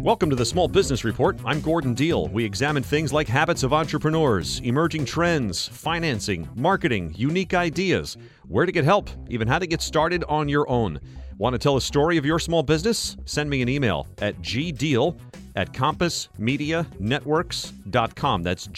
Welcome to the Small Business Report. I'm Gordon Deal. We examine things like habits of entrepreneurs, emerging trends, financing, marketing, unique ideas, where to get help, even how to get started on your own. Want to tell a story of your small business? Send me an email at gdeal@compassmedianetworks.com. That's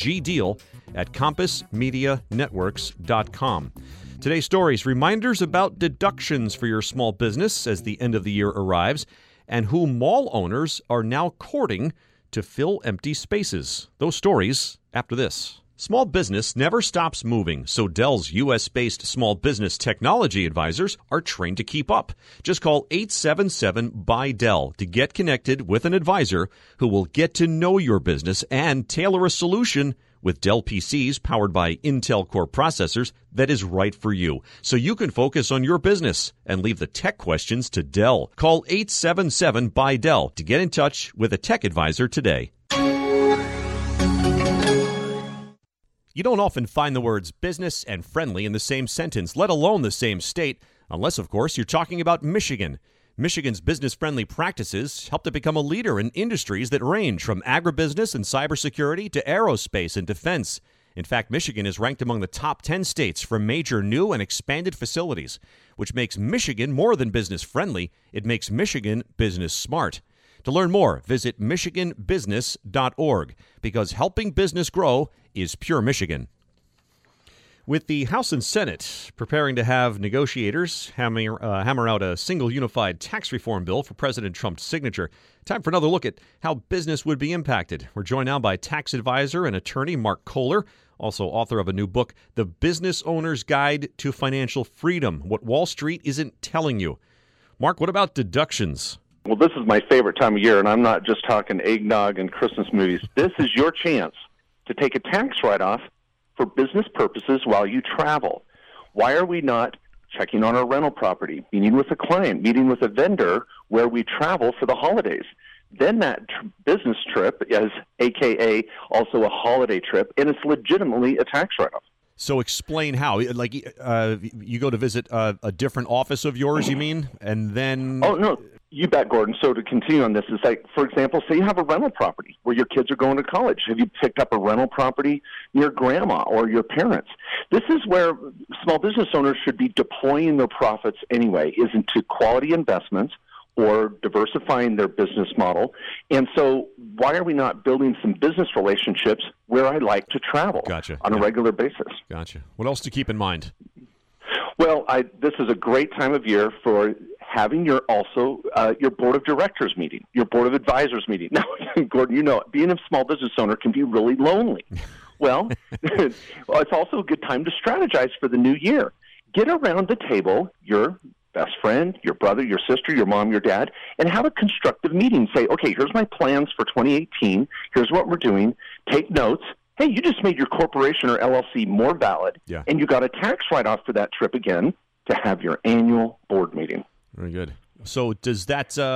gdeal@compassmedianetworks.com. Today's stories, reminders about deductions for your small business as the end of the year arrives, and who mall owners are now courting to fill empty spaces. Those stories after this. Small business never stops moving, so Dell's U.S.-based small business technology advisors are trained to keep up. Just call 877-BUY-DELL to get connected with an advisor who will get to know your business and tailor a solution with Dell PCs powered by Intel Core processors that is right for you, so you can focus on your business and leave the tech questions to Dell. Call 877-BUY-DELL to get in touch with a tech advisor today. You don't often find the words business and friendly in the same sentence, let alone the same state, unless, of course, you're talking about Michigan. Michigan's business-friendly practices help to become a leader in industries that range from agribusiness and cybersecurity to aerospace and defense. In fact, Michigan is ranked among the top 10 states for major new and expanded facilities, which makes Michigan more than business-friendly. It makes Michigan business-smart. To learn more, visit michiganbusiness.org, because helping business grow is pure Michigan. With the House and Senate preparing to have negotiators hammer out a single unified tax reform bill for President Trump's signature, time for another look at how business would be impacted. We're joined now by tax advisor and attorney Mark Kohler, also author of a new book, The Business Owner's Guide to Financial Freedom, What Wall Street Isn't Telling You. Mark, what about deductions? Well, this is my favorite time of year, and I'm not just talking eggnog and Christmas movies. This is your chance to take a tax write-off for business purposes while you travel. Why are we not checking on our rental property, meeting with a client, meeting with a vendor where we travel for the holidays? Then that business trip is AKA also a holiday trip, and it's legitimately a tax write-off. So explain how. Like, you go to visit a different office of yours, you mean? And then... Oh, no. You bet, Gordon. So to continue on this, is like, for example, say you have a rental property where your kids are going to college. Have you picked up a rental property near grandma or your parents? This is where small business owners should be deploying their profits anyway, is into quality investments or diversifying their business model. And so why are we not building some business relationships where I like to travel on a regular basis? Gotcha. What else to keep in mind? Well, this is a great time of year for having your board of directors meeting, your board of advisors meeting. Now, Gordon, you know, being a small business owner can be really lonely. Well, it's also a good time to strategize for the new year. Get around the table, your best friend, your brother, your sister, your mom, your dad, and have a constructive meeting. Say, okay, here's my plans for 2018. Here's what we're doing. Take notes. Hey, you just made your corporation or LLC more valid, and you got a tax write-off for that trip again to have your annual board meeting. Very good. So does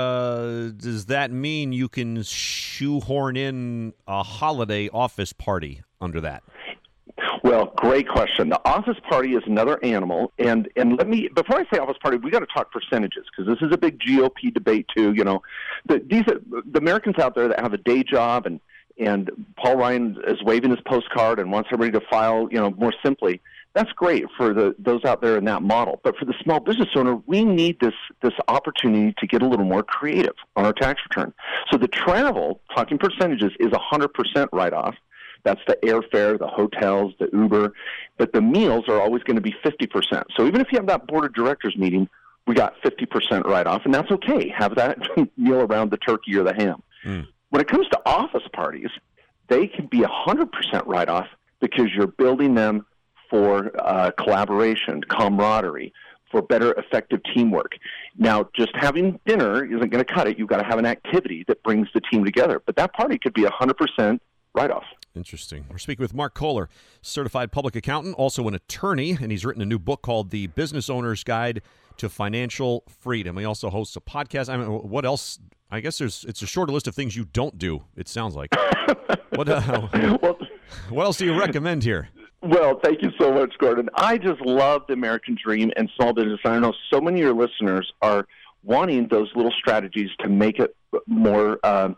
that mean you can shoehorn in a holiday office party under that? Well, great question. The office party is another animal, and let me, before I say office party, we got to talk percentages, because this is a big GOP debate too. You know, the Americans out there that have a day job, and Paul Ryan is waving his postcard and wants everybody to file, you know, more simply. That's great for those out there in that model. But for the small business owner, we need this opportunity to get a little more creative on our tax return. So the travel, talking percentages, is 100% write-off. That's the airfare, the hotels, the Uber. But the meals are always going to be 50%. So even if you have that board of directors meeting, we got 50% write-off, and that's okay. Have that meal around the turkey or the ham. When it comes to office parties, they can be 100% write-off because you're building them for collaboration, camaraderie, for better effective teamwork. Now, just having dinner isn't going to cut it. You've got to have an activity that brings the team together. But that party could be 100% write-off. Interesting. We're speaking with Mark Kohler, certified public accountant, also an attorney, and he's written a new book called The Business Owner's Guide to Financial Freedom. He also hosts a podcast. I mean, what else? I guess it's a shorter list of things you don't do, it sounds like. What else do you recommend here? Well, thank you so much, Gordon. I just love the American dream and small business. I know so many of your listeners are wanting those little strategies to make it more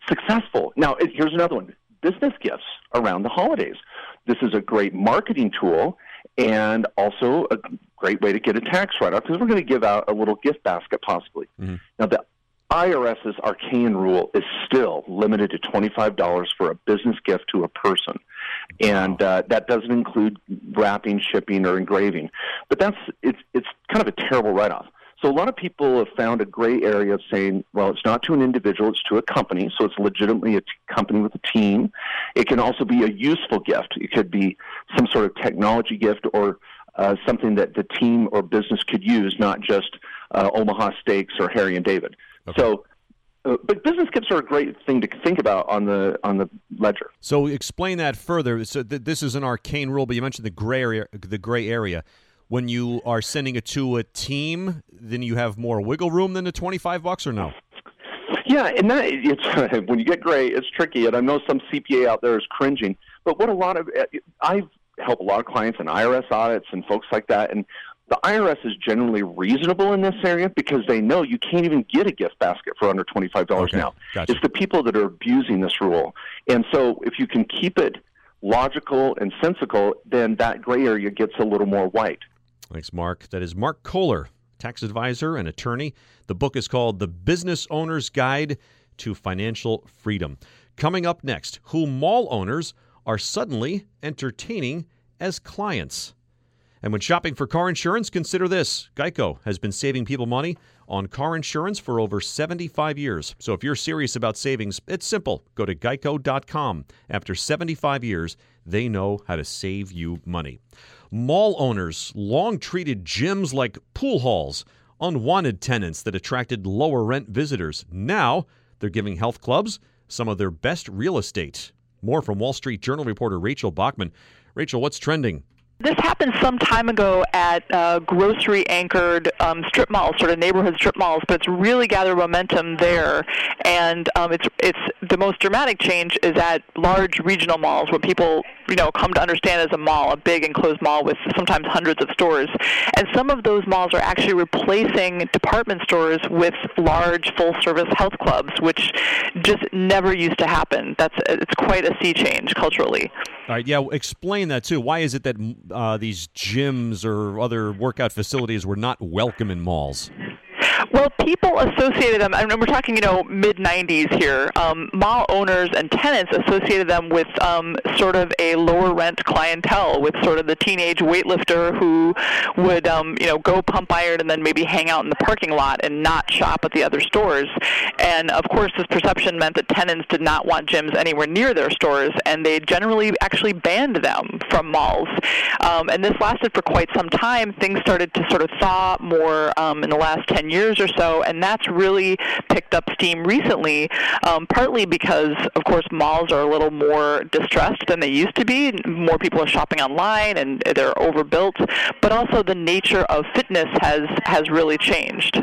successful. Now, here's another one. Business gifts around the holidays. This is a great marketing tool and also a great way to get a tax write-off because we're going to give out a little gift basket possibly. Mm-hmm. Now, the IRS's arcane rule is still limited to $25 for a business gift to a person. And that doesn't include wrapping, shipping, or engraving. But it's kind of a terrible write-off. So a lot of people have found a gray area of saying, well, it's not to an individual, it's to a company, so it's legitimately a company with a team. It can also be a useful gift. It could be some sort of technology gift or something that the team or business could use, not just Omaha Steaks or Harry and David. Okay. So, but business gifts are a great thing to think about on the ledger. So explain that further. So this is an arcane rule, but you mentioned the gray area. When you are sending it to a team, then you have more wiggle room than the $25 or no? Yeah, and it's when you get gray, it's tricky. And I know some CPA out there is cringing. But I help a lot of clients in IRS audits and folks like that. And the IRS is generally reasonable in this area because they know you can't even get a gift basket for under $25 now. Gotcha. It's the people that are abusing this rule. And so if you can keep it logical and sensical, then that gray area gets a little more white. Thanks, Mark. That is Mark Kohler, tax advisor and attorney. The book is called The Business Owner's Guide to Financial Freedom. Coming up next, who mall owners are suddenly entertaining as clients. And when shopping for car insurance, consider this. Geico has been saving people money on car insurance for over 75 years. So if you're serious about savings, it's simple. Go to geico.com. After 75 years, they know how to save you money. Mall owners long treated gyms like pool halls, unwanted tenants that attracted lower rent visitors. Now they're giving health clubs some of their best real estate. More from Wall Street Journal reporter Rachel Bachman. Rachel, what's trending? This happened some time ago at grocery-anchored strip malls, sort of neighborhood strip malls, but it's really gathered momentum there. And it's the most dramatic change is at large regional malls, what people come to understand as a mall, a big enclosed mall with sometimes hundreds of stores. And some of those malls are actually replacing department stores with large full-service health clubs, which just never used to happen. It's quite a sea change culturally. All right, yeah, explain that too. Why is it that these gyms or other workout facilities were not welcome in malls? Well, people associated them, and we're talking, mid-'90s here, mall owners and tenants associated them with sort of a lower rent clientele, with sort of the teenage weightlifter who would, go pump iron and then maybe hang out in the parking lot and not shop at the other stores. And, of course, this perception meant that tenants did not want gyms anywhere near their stores, and they generally actually banned them from malls. And this lasted for quite some time. Things started to sort of thaw more in the last 10 years or so, and that's really picked up steam recently, partly because, of course, malls are a little more distressed than they used to be. More people are shopping online, and they're overbuilt, but also the nature of fitness has really changed.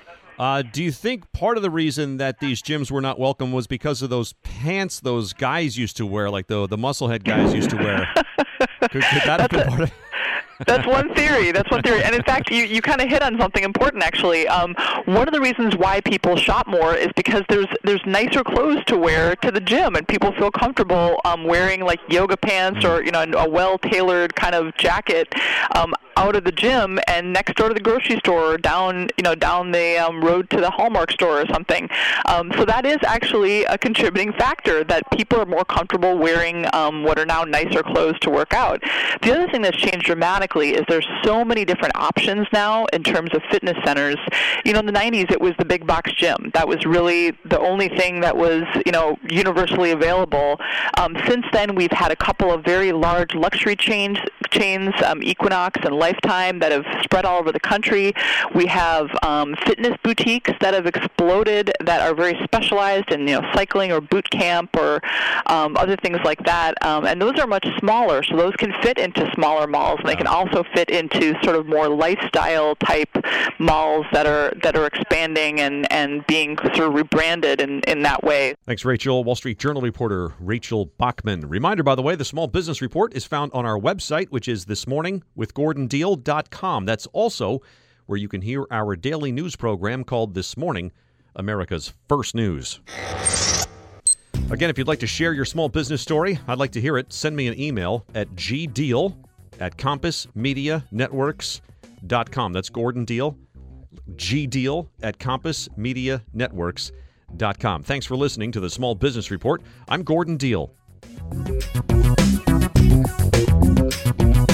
Do you think part of the reason that these gyms were not welcome was because of those pants those guys used to wear, like the musclehead guys used to wear? Could that have been part of it? That's one theory. And in fact, you kind of hit on something important, actually. One of the reasons why people shop more is because there's nicer clothes to wear to the gym, and people feel comfortable wearing like yoga pants or a well-tailored kind of jacket out of the gym and next door to the grocery store, or down the road to the Hallmark store or something. So that is actually a contributing factor, that people are more comfortable wearing what are now nicer clothes to work out. The other thing that's changed dramatically is there's so many different options now in terms of fitness centers. In the 90s, it was the big box gym. That was really the only thing that was, universally available. Since then, we've had a couple of very large luxury chains, Equinox and Lifetime, that have spread all over the country. We have fitness boutiques that have exploded that are very specialized in, cycling or boot camp or other things like that. And those are much smaller, so those can fit into smaller malls, and they can also fit into sort of more lifestyle type malls that are expanding and being sort of rebranded in that way. Thanks, Rachel. Wall Street Journal reporter Rachel Bachman. Reminder, by the way, the Small Business Report is found on our website, which is thismorningwithgordondeal.com. That's also where you can hear our daily news program called This Morning, America's First News. Again, if you'd like to share your small business story, I'd like to hear it. Send me an email at gdeal@compassmedianetworks.com. That's Gordon Deal. gdeal@compassmedianetworks.com. Thanks for listening to the Small Business Report. I'm Gordon Deal.